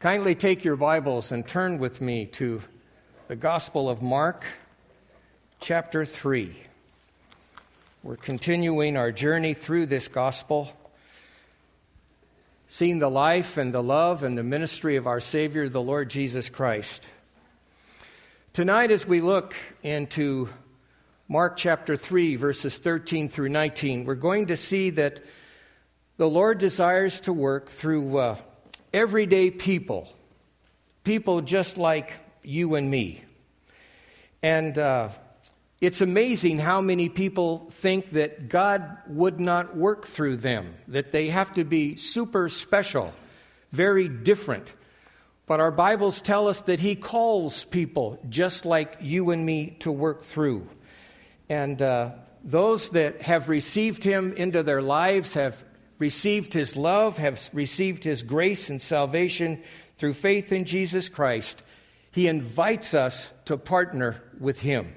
Kindly take your Bibles and turn with me to the Gospel of Mark, chapter 3. We're continuing our journey through this Gospel, seeing the life and the love and the ministry of our Savior, the Lord Jesus Christ. Tonight, as we look into Mark chapter 3, verses 13 through 19, we're going to see that the Lord desires to work through everyday people just like you and me. And it's amazing how many people think that God would not work through them, that they have to be super special, very different. But our Bibles tell us that He calls people just like you and me to work through. And those that have received Him into their lives have received His love, have received His grace and salvation through faith in Jesus Christ. He invites us to partner with Him.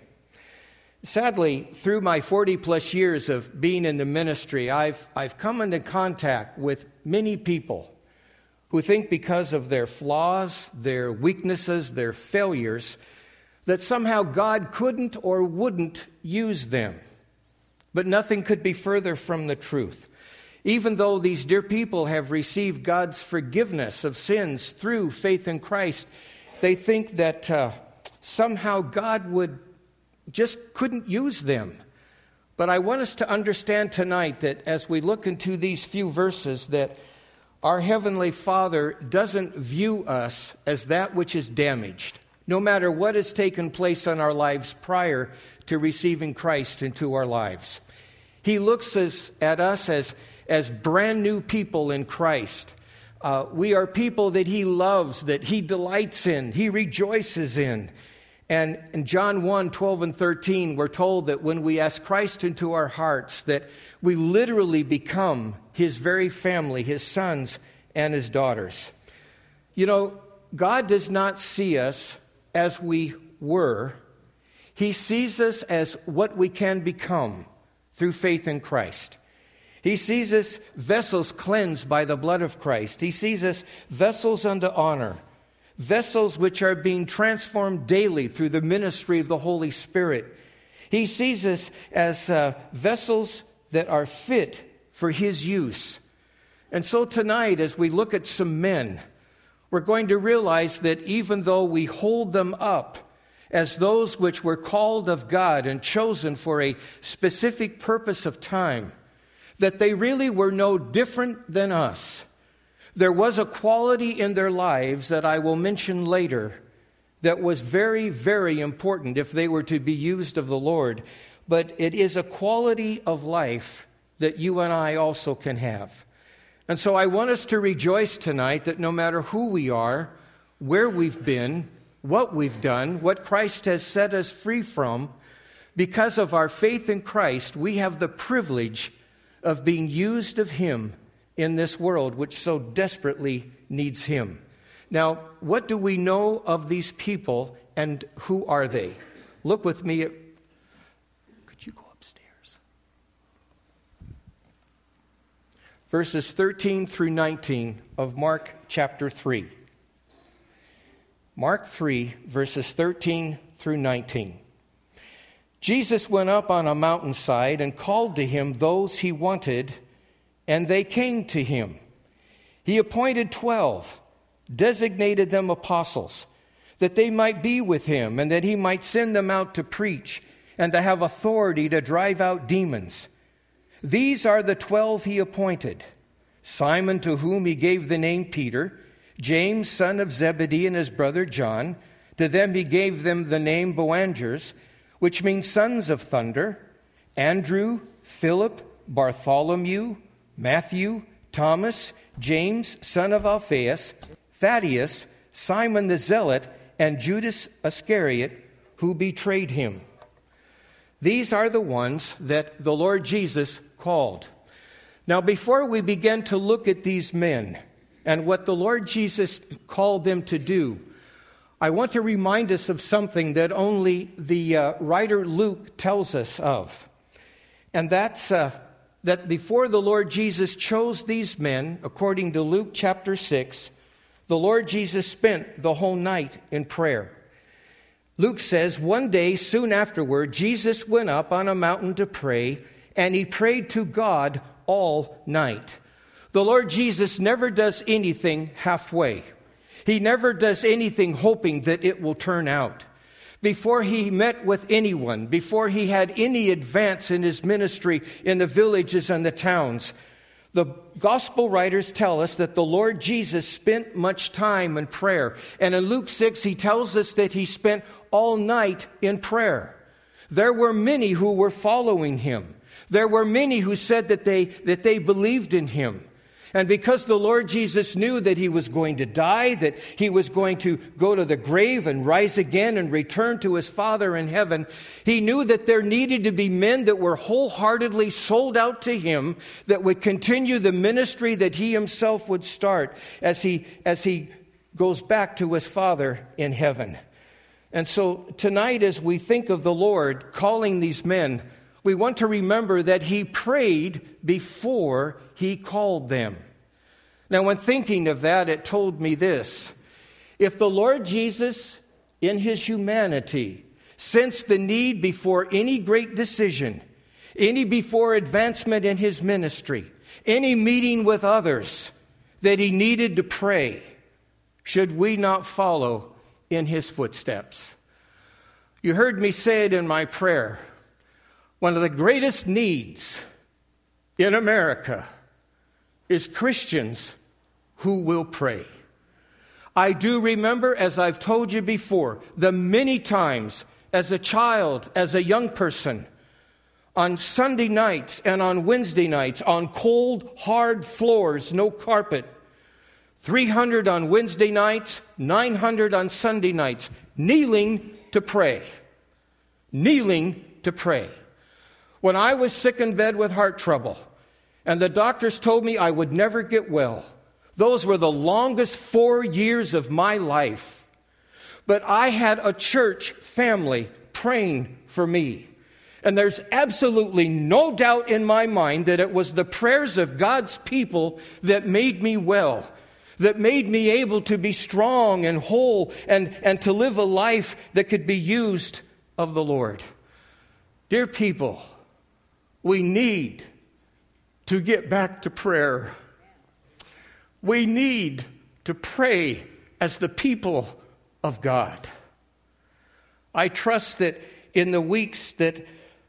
Sadly, through my 40-plus years of being in the ministry, I've come into contact with many people who think because of their flaws, their weaknesses, their failures, that somehow God couldn't or wouldn't use them. But nothing could be further from the truth. Even though these dear people have received God's forgiveness of sins through faith in Christ, they think that somehow God couldn't use them. But I want us to understand tonight that as we look into these few verses, that our Heavenly Father doesn't view us as that which is damaged, no matter what has taken place in our lives prior to receiving Christ into our lives. He looks at us as brand new people in Christ. We are people that He loves, that He delights in, He rejoices in. And in John 1, 12 and 13, we're told that when we ask Christ into our hearts, that we literally become His very family, His sons and His daughters. You know, God does not see us as we were. He sees us as what we can become through faith in Christ. He sees us vessels cleansed by the blood of Christ. He sees us vessels unto honor, vessels which are being transformed daily through the ministry of the Holy Spirit. He sees us as vessels that are fit for His use. And so tonight, as we look at some men, we're going to realize that even though we hold them up as those which were called of God and chosen for a specific purpose of time, that they really were no different than us. There was a quality in their lives that I will mention later that was very, very important if they were to be used of the Lord. But it is a quality of life that you and I also can have. And so I want us to rejoice tonight that no matter who we are, where we've been, what we've done, what Christ has set us free from, because of our faith in Christ, we have the privilege of being used of Him in this world, which so desperately needs Him. Now, what do we know of these people, and who are they? Look with me at... Could you go upstairs? Verses 13 through 19 of Mark chapter 3. Mark 3, verses 13 through 19. Jesus went up on a mountainside and called to Him those He wanted, and they came to Him. He appointed 12, designated them apostles, that they might be with Him and that He might send them out to preach and to have authority to drive out demons. These are the 12 He appointed: Simon, to whom He gave the name Peter, James, son of Zebedee, and his brother John. To them He gave them the name Boanerges, which means sons of thunder, Andrew, Philip, Bartholomew, Matthew, Thomas, James, son of Alphaeus, Thaddeus, Simon the Zealot, and Judas Iscariot, who betrayed Him. These are the ones that the Lord Jesus called. Now, before we begin to look at these men and what the Lord Jesus called them to do, I want to remind us of something that only the writer Luke tells us of. And that's that before the Lord Jesus chose these men, according to Luke chapter 6, the Lord Jesus spent the whole night in prayer. Luke says, one day soon afterward, Jesus went up on a mountain to pray, and he prayed to God all night. The Lord Jesus never does anything halfway. He never does anything hoping that it will turn out. Before he met with anyone, before he had any advance in his ministry in the villages and the towns, the gospel writers tell us that the Lord Jesus spent much time in prayer. And in Luke 6, he tells us that he spent all night in prayer. There were many who were following him. There were many who said that they believed in him. And because the Lord Jesus knew that he was going to die, that he was going to go to the grave and rise again and return to his Father in heaven, he knew that there needed to be men that were wholeheartedly sold out to him, that would continue the ministry that he himself would start as he goes back to his Father in heaven. And so tonight, as we think of the Lord calling these men, we want to remember that he prayed before he called them. Now, when thinking of that, it told me this. If the Lord Jesus, in his humanity, sensed the need before any great decision, any before advancement in his ministry, any meeting with others, that he needed to pray, should we not follow in his footsteps? You heard me say it in my prayer. One of the greatest needs in America is Christians who will pray. I do remember, as I've told you before, the many times as a child, as a young person, on Sunday nights and on Wednesday nights, on cold, hard floors, no carpet, 300 on Wednesday nights, 900 on Sunday nights, kneeling to pray. Kneeling to pray. When I was sick in bed with heart trouble, and the doctors told me I would never get well, those were the longest 4 years of my life. But I had a church family praying for me. And there's absolutely no doubt in my mind that it was the prayers of God's people that made me well, that made me able to be strong and whole and to live a life that could be used of the Lord. Dear people, we need to get back to prayer. We need to pray as the people of God. I trust that in the weeks that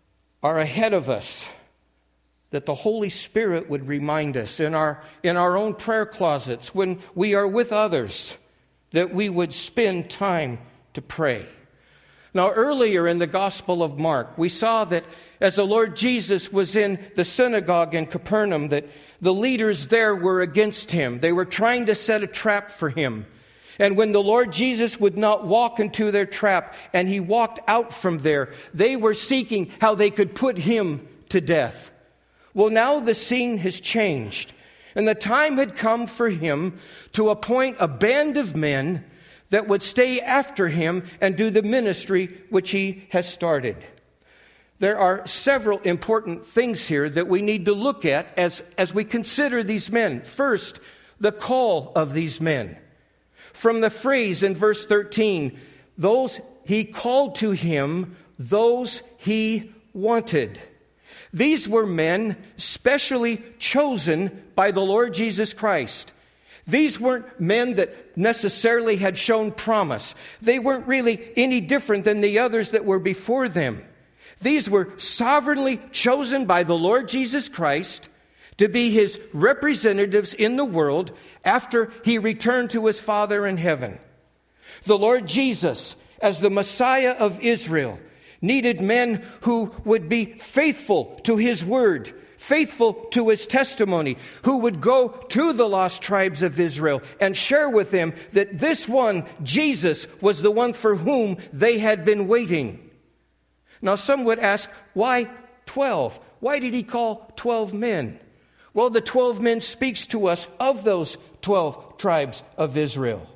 are ahead of us, that the Holy Spirit would remind us in our own prayer closets, when we are with others, that we would spend time to pray. Now, earlier in the Gospel of Mark, we saw that as the Lord Jesus was in the synagogue in Capernaum, that the leaders there were against him. They were trying to set a trap for him. And when the Lord Jesus would not walk into their trap and he walked out from there, they were seeking how they could put him to death. Well, now the scene has changed, and the time had come for him to appoint a band of men that would stay after him and do the ministry which he has started. There are several important things here that we need to look at as we consider these men. First, the call of these men. From the phrase in verse 13, those he called to him, those he wanted. These were men specially chosen by the Lord Jesus Christ. These weren't men that necessarily had shown promise. They weren't really any different than the others that were before them. These were sovereignly chosen by the Lord Jesus Christ to be his representatives in the world after he returned to his Father in heaven. The Lord Jesus, as the Messiah of Israel, needed men who would be faithful to his word, faithful to his testimony, who would go to the lost tribes of Israel and share with them that this one, Jesus, was the one for whom they had been waiting. Now, some would ask, why 12? Why did he call 12 men? Well, the 12 men speaks to us of those 12 tribes of Israel.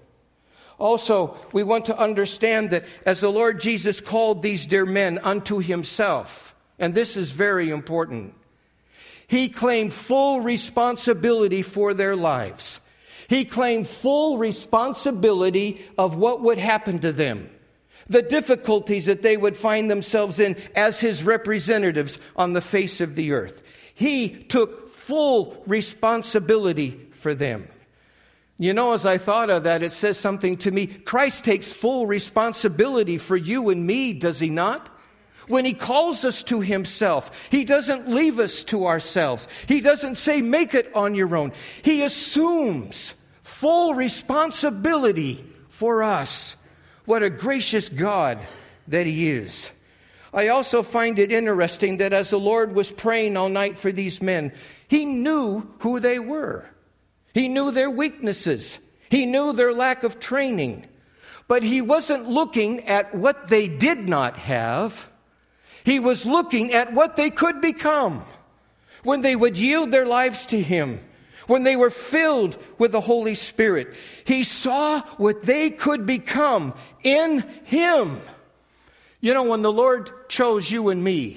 Also, we want to understand that as the Lord Jesus called these dear men unto himself, and this is very important, he claimed full responsibility for their lives. He claimed full responsibility of what would happen to them, the difficulties that they would find themselves in as his representatives on the face of the earth. He took full responsibility for them. You know, as I thought of that, it says something to me. Christ takes full responsibility for you and me, does he not? When he calls us to himself, he doesn't leave us to ourselves. He doesn't say, make it on your own. He assumes full responsibility for us. What a gracious God that he is. I also find it interesting that as the Lord was praying all night for these men, he knew who they were. He knew their weaknesses. He knew their lack of training. But he wasn't looking at what they did not have. He was looking at what they could become when they would yield their lives to him, when they were filled with the Holy Spirit. He saw what they could become in him. You know, when the Lord chose you and me,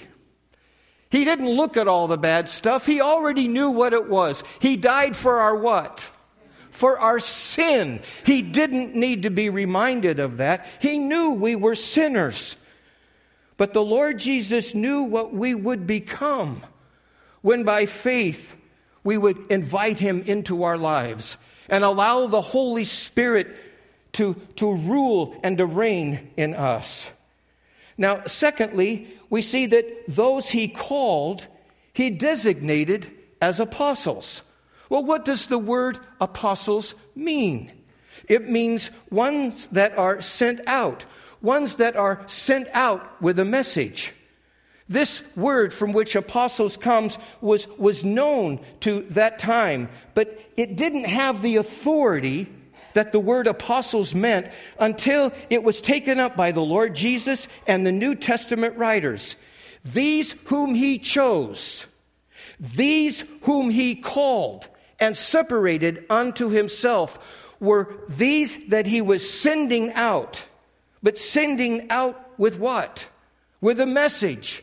he didn't look at all the bad stuff. He already knew what it was. He died for our what? For our sin. He didn't need to be reminded of that. He knew we were sinners. But the Lord Jesus knew what we would become when by faith we would invite him into our lives and allow the Holy Spirit to rule and to reign in us. Now, secondly, we see that those he called, he designated as apostles. Well, what does the word apostles mean? It means ones that are sent out. Ones that are sent out with a message. This word from which apostles comes was known to that time, but it didn't have the authority that the word apostles meant until it was taken up by the Lord Jesus and the New Testament writers. These whom he chose, these whom he called and separated unto himself were these that he was sending out. But sending out with what? With a message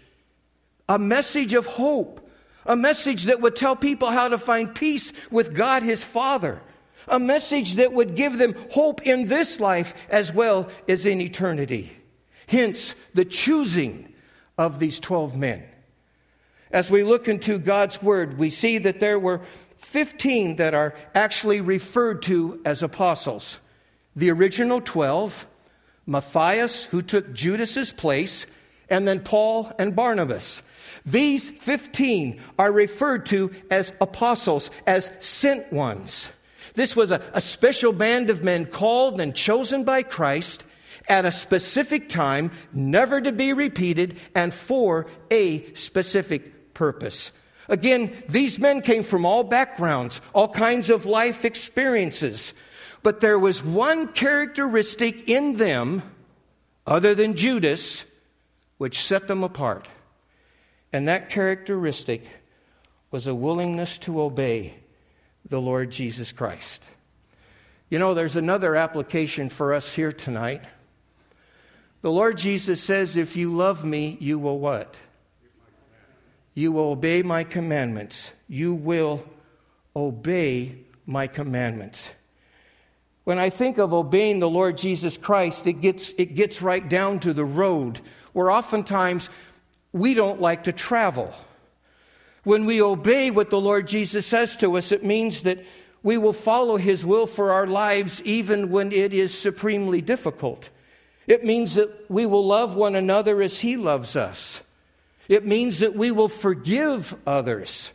of hope, a message that would tell people how to find peace with God his Father, a message that would give them hope in this life as well as in eternity. Hence, the choosing of these 12 men. As we look into God's Word, we see that there were 15 that are actually referred to as apostles. The original 12, Matthias, who took Judas's place, and then Paul and Barnabas. These 15 are referred to as apostles, as sent ones. This was a special band of men called and chosen by Christ at a specific time, never to be repeated, and for a specific purpose. Again, these men came from all backgrounds, all kinds of life experiences. But there was one characteristic in them, other than Judas, which set them apart. And that characteristic was a willingness to obey the Lord Jesus Christ. You know, there's another application for us here tonight. The Lord Jesus says, if you love me, you will what? You will obey my commandments. You will obey my commandments. When I think of obeying the Lord Jesus Christ, it gets right down to the road where oftentimes we don't like to travel. When we obey what the Lord Jesus says to us, it means that we will follow his will for our lives even when it is supremely difficult. It means that we will love one another as he loves us. It means that we will forgive others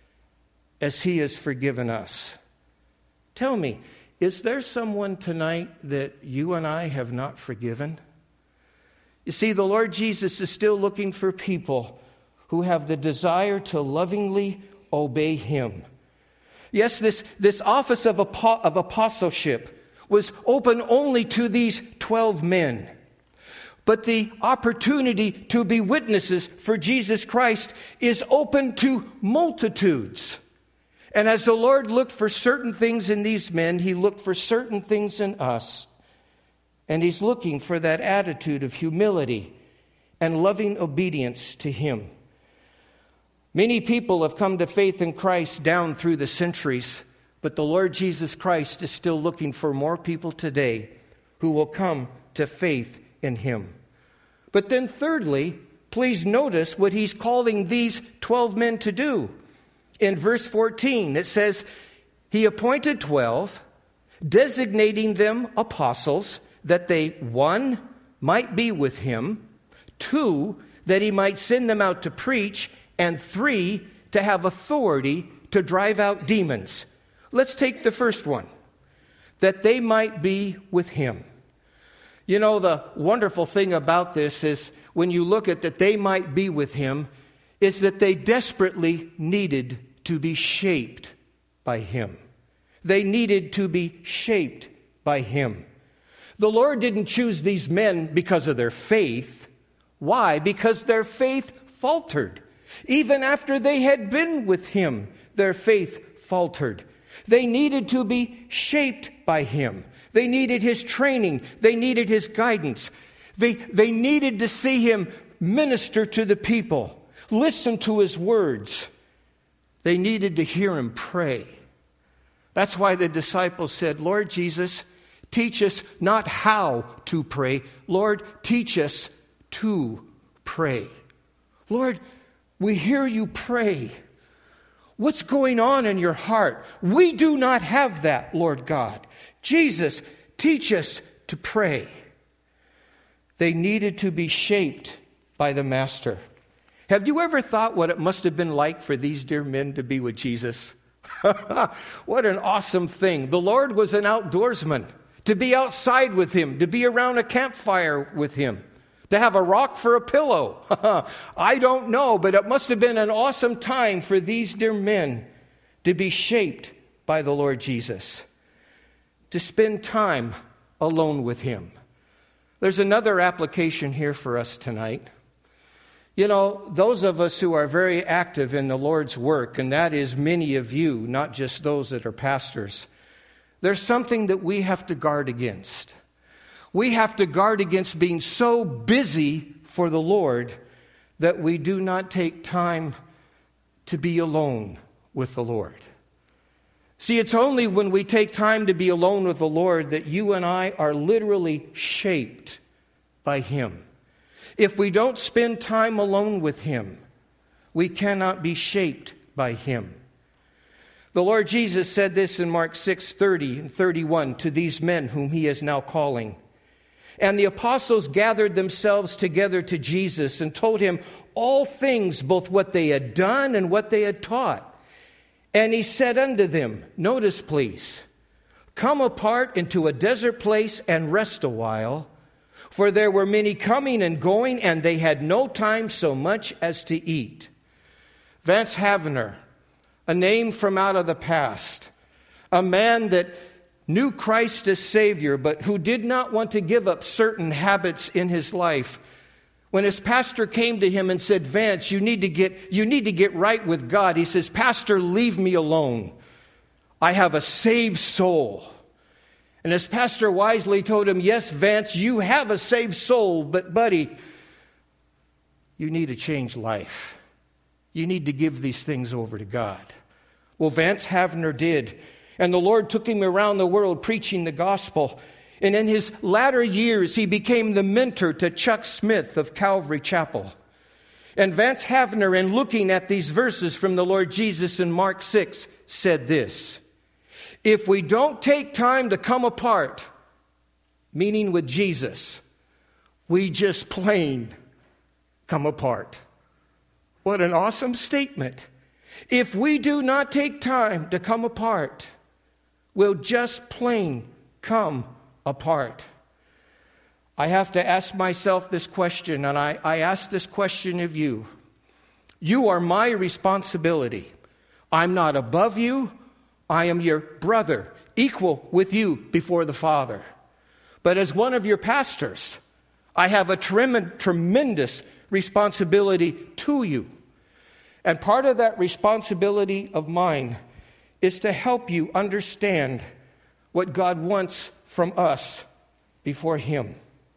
as he has forgiven us. Tell me, is there someone tonight that you and I have not forgiven? You see, the Lord Jesus is still looking for people who have the desire to lovingly obey him. Yes, this office of apostleship was open only to these 12 men. But the opportunity to be witnesses for Jesus Christ is open to multitudes. And as the Lord looked for certain things in these men, he looked for certain things in us. And he's looking for that attitude of humility and loving obedience to him. Many people have come to faith in Christ down through the centuries, But the Lord Jesus Christ is still looking for more people today who will come to faith in him. But then thirdly, please notice what he's calling these 12 men to do. In verse 14, it says, he appointed 12, designating them apostles, that they, 1, might be with him, 2, that he might send them out to preach, and 3, to have authority to drive out demons. Let's take the first one, that they might be with him. You know, the wonderful thing about this is when you look at that they might be with him, is that they desperately needed to be shaped by him. They needed to be shaped by him. The Lord didn't choose these men because of their faith. Why? Because their faith faltered. Even after they had been with him, their faith faltered. They needed to be shaped by him. They needed his training. They needed his guidance. They needed to see him minister to the people, listen to his words. They needed to hear him pray. That's why the disciples said, Lord Jesus, teach us not how to pray. Lord, teach us to pray. Lord, we hear you pray. What's going on in your heart? We do not have that, Lord God. Jesus, teach us to pray. They needed to be shaped by the Master. Have you ever thought what it must have been like for these dear men to be with Jesus? What an awesome thing. The Lord was an outdoorsman. To be outside with him, to be around a campfire with him, to have a rock for a pillow. I don't know, but it must have been an awesome time for these dear men to be shaped by the Lord Jesus, to spend time alone with him. There's another application here for us tonight. You know, those of us who are very active in the Lord's work, and that is many of you, not just those that are pastors, there's something that we have to guard against. We have to guard against being so busy for the Lord that we do not take time to be alone with the Lord. See, it's only when we take time to be alone with the Lord that you and I are literally shaped by him. If we don't spend time alone with him, we cannot be shaped by him. The Lord Jesus said this in Mark 6:30 and 31 to these men whom he is now calling. And the apostles gathered themselves together to Jesus and told him all things, both what they had done and what they had taught. And he said unto them, notice please, come apart into a desert place and rest a while, for there were many coming and going, and they had no time so much as to eat. Vance Havner, a name from out of the past, a man that knew Christ as Savior, but who did not want to give up certain habits in his life. When his pastor came to him and said, Vance, you need to get right with God. He says, Pastor, leave me alone. I have a saved soul. And his pastor wisely told him, yes, Vance, you have a saved soul, but buddy, you need to change life. You need to give these things over to God. Well, Vance Havner did. And the Lord took him around the world preaching the gospel. And in his latter years, he became the mentor to Chuck Smith of Calvary Chapel. And Vance Havner, in looking at these verses from the Lord Jesus in Mark 6, said this: if we don't take time to come apart, meaning with Jesus, we just plain come apart. What an awesome statement. If we do not take time to come apart, we'll just plain come apart. I have to ask myself this question, and I ask this question of you. You are my responsibility. I'm not above you. I am your brother, equal with you before the Father. But as one of your pastors, I have a tremendous responsibility to you. And part of that responsibility of mine is to help you understand what God wants from us before him.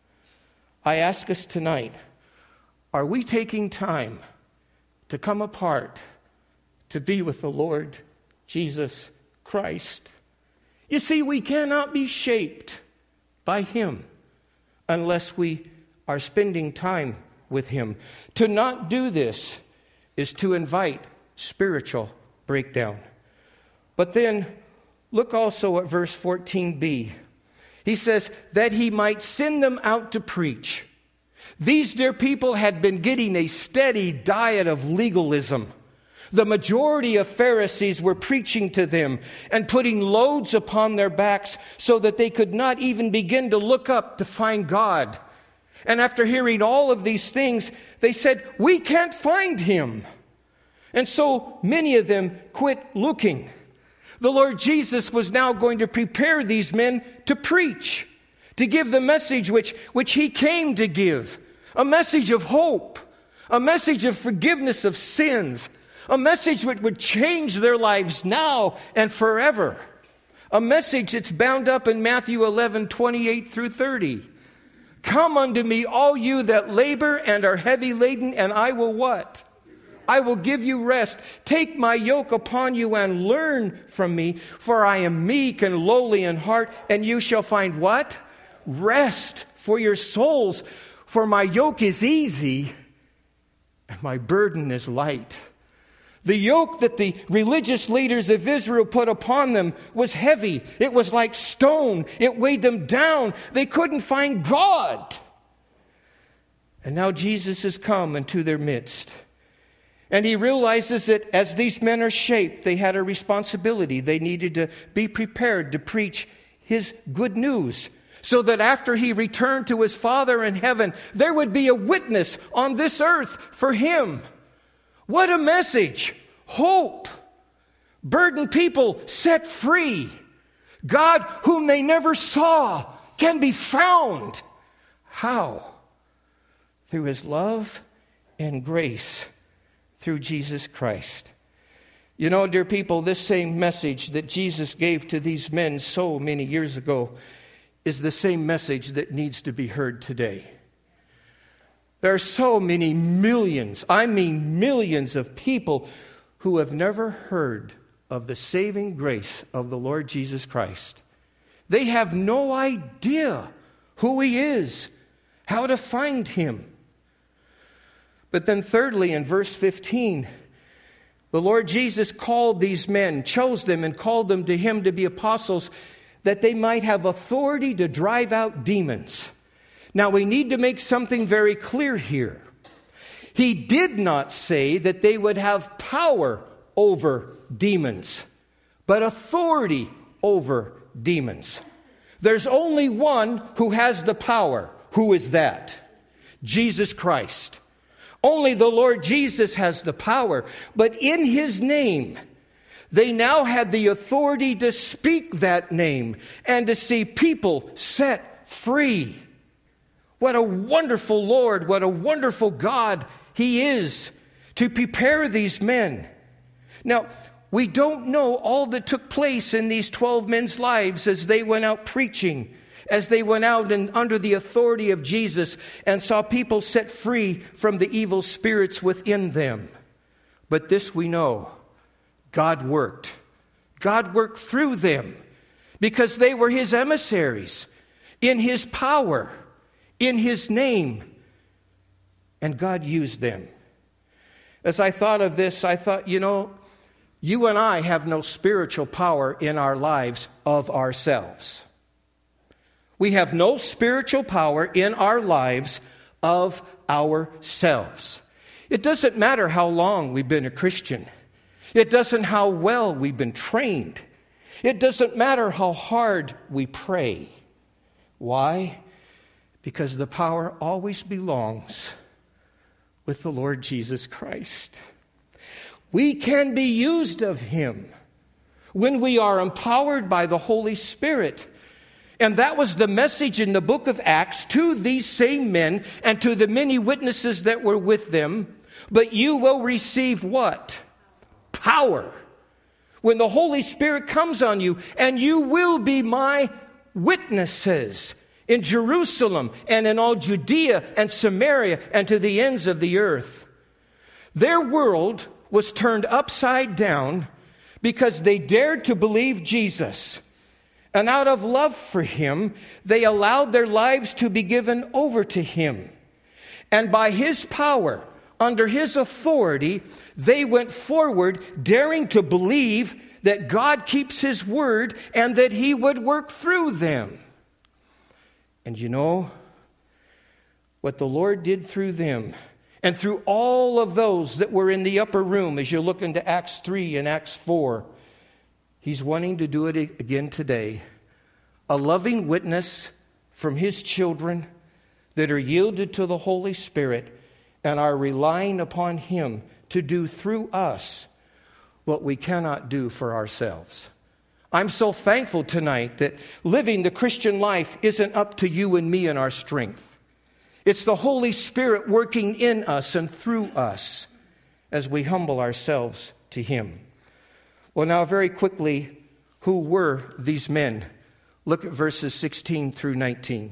I ask us tonight, are we taking time to come apart to be with the Lord Jesus Christ. You see, we cannot be shaped by Him unless we are spending time with Him. To not do this is to invite spiritual breakdown. But then look also at verse 14b. He says, that He might send them out to preach. These dear people had been getting a steady diet of legalism. The majority of Pharisees were preaching to them and putting loads upon their backs so that they could not even begin to look up to find God. And after hearing all of these things, they said, we can't find Him. And so many of them quit looking. The Lord Jesus was now going to prepare these men to preach, to give the message which He came to give, a message of hope, a message of forgiveness of sins, a message which would change their lives now and forever, a message that's bound up in Matthew 11:28 through 30. Come unto me, all you that labor and are heavy laden, and I will what? I will give you rest. Take my yoke upon you and learn from me, for I am meek and lowly in heart, and you shall find what? Rest for your souls. For my yoke is easy and my burden is light. The yoke that the religious leaders of Israel put upon them was heavy. It was like stone. It weighed them down. They couldn't find God. And now Jesus has come into their midst. And He realizes that as these men are shaped, they had a responsibility. They needed to be prepared to preach His good news, so that after He returned to His Father in heaven, there would be a witness on this earth for Him. What a message! Hope! Burdened people set free. God, whom they never saw, can be found. How? Through His love and grace, through Jesus Christ. You know, dear people, this same message that Jesus gave to these men so many years ago is the same message that needs to be heard today. There are so many millions of people who have never heard of the saving grace of the Lord Jesus Christ. They have no idea who He is, how to find Him. But then thirdly, in verse 15, the Lord Jesus called these men, chose them and called them to Him to be apostles, that they might have authority to drive out demons. Now we need to make something very clear here. He did not say that they would have power over demons, but authority over demons. There's only one who has the power. Who is that? Jesus Christ. Only the Lord Jesus has the power. But in His name, they now had the authority to speak that name and to see people set free. What a wonderful Lord, what a wonderful God He is to prepare these men. Now, we don't know all that took place in these 12 men's lives as they went out preaching, as they went out and under the authority of Jesus and saw people set free from the evil spirits within them. But this we know, God worked. God worked through them because they were His emissaries in His power, in His name, and God used them. As I thought of this, I thought, you and I have no spiritual power in our lives of ourselves. We have no spiritual power in our lives of ourselves. It doesn't matter how long we've been a Christian. It doesn't matter how well we've been trained. It doesn't matter how hard we pray. Why? Because the power always belongs with the Lord Jesus Christ. We can be used of Him when we are empowered by the Holy Spirit. And that was the message in the book of Acts to these same men and to the many witnesses that were with them. But you will receive what? Power. When the Holy Spirit comes on you, and you will be my witnesses in Jerusalem and in all Judea and Samaria and to the ends of the earth. Their world was turned upside down because they dared to believe Jesus. And out of love for him, they allowed their lives to be given over to him. And by his power, under his authority, they went forward, daring to believe that God keeps his word and that he would work through them. And you know what the Lord did through them and through all of those that were in the upper room, as you look into Acts 3 and Acts 4, he's wanting to do it again today. A loving witness from his children that are yielded to the Holy Spirit and are relying upon him to do through us what we cannot do for ourselves. I'm so thankful tonight that living the Christian life isn't up to you and me and our strength. It's the Holy Spirit working in us and through us as we humble ourselves to him. Well, now very quickly, who were these men? Look at verses 16 through 19.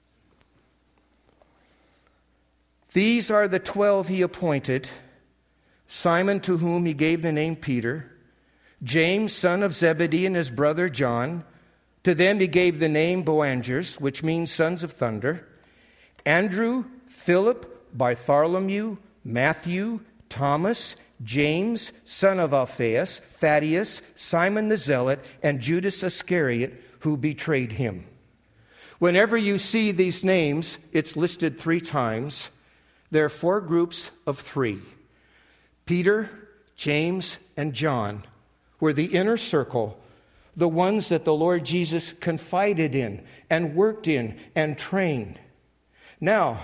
These are the 12 he appointed: Simon, to whom he gave the name Peter, James, son of Zebedee, and his brother John. To them he gave the name Boanerges, which means sons of thunder. Andrew, Philip, Bartholomew, Matthew, Thomas, James, son of Alphaeus, Thaddeus, Simon the Zealot, and Judas Iscariot, who betrayed him. Whenever you see these names, it's listed 3 times. There are 4 groups of 3. Peter, James, and John were the inner circle, the ones that the Lord Jesus confided in and worked in and trained. Now,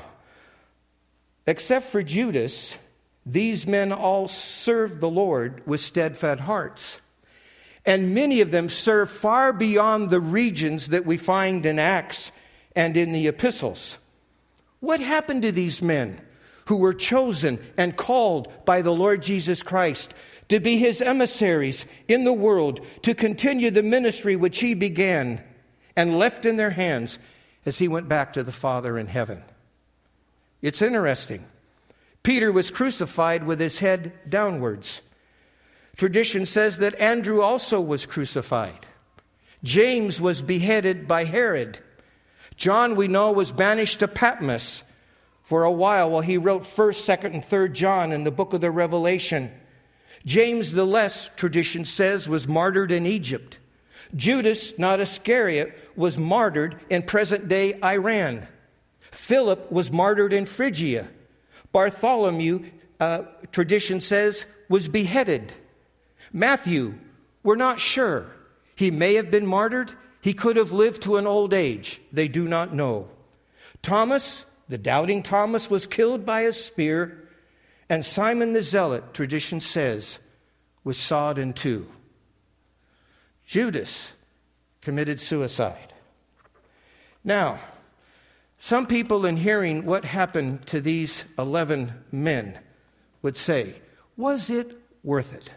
except for Judas, these men all served the Lord with steadfast hearts. And many of them served far beyond the regions that we find in Acts and in the epistles. What happened to these men who were chosen and called by the Lord Jesus Christ to be his emissaries in the world, to continue the ministry which he began and left in their hands as he went back to the Father in heaven? It's interesting. Peter was crucified with his head downwards. Tradition says that Andrew also was crucified. James was beheaded by Herod. John, we know, was banished to Patmos for a while he wrote 1st, 2nd, and 3rd John in the book of the Revelation. James the Less, tradition says, was martyred in Egypt. Judas, not Iscariot, was martyred in present-day Iran. Philip was martyred in Phrygia. Bartholomew, tradition says, was beheaded. Matthew, we're not sure. He may have been martyred. He could have lived to an old age. They do not know. Thomas, the doubting Thomas, was killed by a spear. And Simon the Zealot, tradition says, was sawed in 2. Judas committed suicide. Now, some people, in hearing what happened to these 11 men, would say, was it worth it?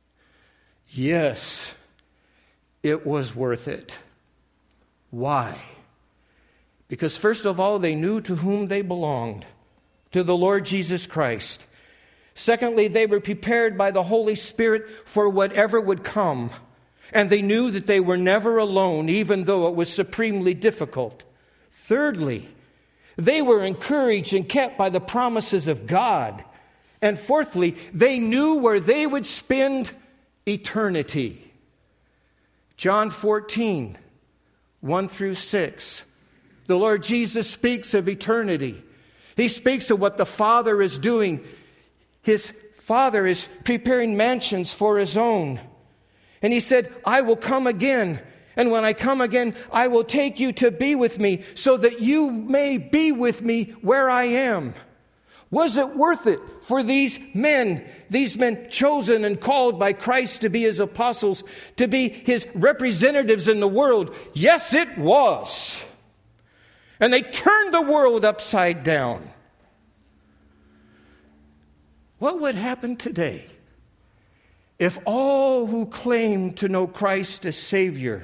Yes, it was worth it. Why? Because first of all, they knew to whom they belonged, to the Lord Jesus Christ. Secondly, they were prepared by the Holy Spirit for whatever would come. And they knew that they were never alone, even though it was supremely difficult. Thirdly, they were encouraged and kept by the promises of God. And fourthly, they knew where they would spend eternity. John 14, 1 through 6. The Lord Jesus speaks of eternity. He speaks of what the Father is doing. His Father is preparing mansions for his own. And he said, I will come again. And when I come again, I will take you to be with me so that you may be with me where I am. Was it worth it for these men chosen and called by Christ to be his apostles, to be his representatives in the world? Yes, it was. And they turned the world upside down. What would happen today if all who claim to know Christ as Savior,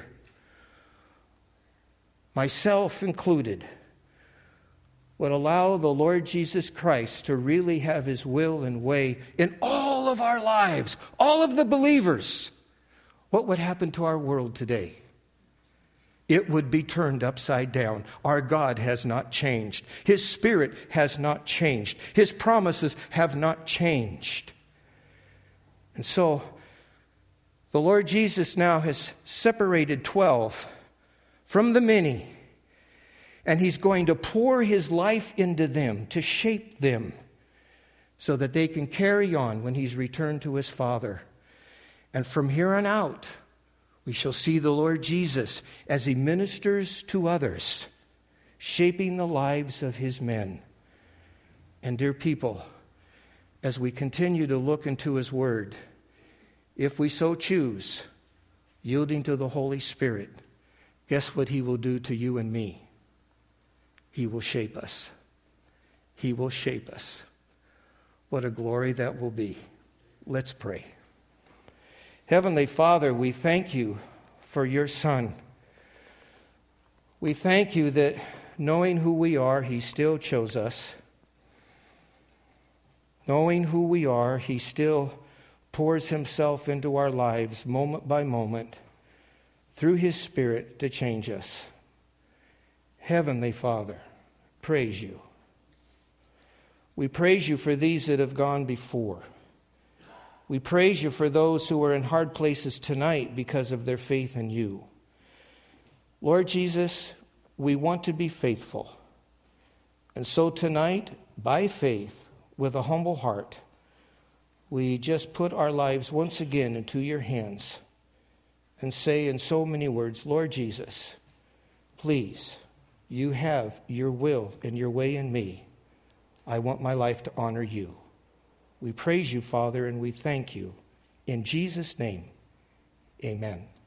myself included, would allow the Lord Jesus Christ to really have his will and way in all of our lives, all of the believers? what would happen to our world today? It would be turned upside down. Our God has not changed. His Spirit has not changed. His promises have not changed. And so, the Lord Jesus now has separated 12 from the many, and He's going to pour His life into them to shape them so that they can carry on when He's returned to His Father. And from here on out, we shall see the Lord Jesus as He ministers to others, shaping the lives of His men. And dear people, as we continue to look into His Word, if we so choose, yielding to the Holy Spirit, guess what He will do to you and me? He will shape us. He will shape us. What a glory that will be. Let's pray. Heavenly Father, we thank You for Your Son. We thank You that knowing who we are, He still chose us. Knowing who we are, He still pours Himself into our lives moment by moment through His Spirit to change us. Heavenly Father, praise You. We praise You for these that have gone before. We praise You for those who are in hard places tonight because of their faith in You. Lord Jesus, we want to be faithful. And so tonight, by faith, with a humble heart, we just put our lives once again into Your hands and say in so many words, Lord Jesus, please, You have Your will and Your way in me. I want my life to honor You. We praise You, Father, and we thank You. In Jesus' name, amen.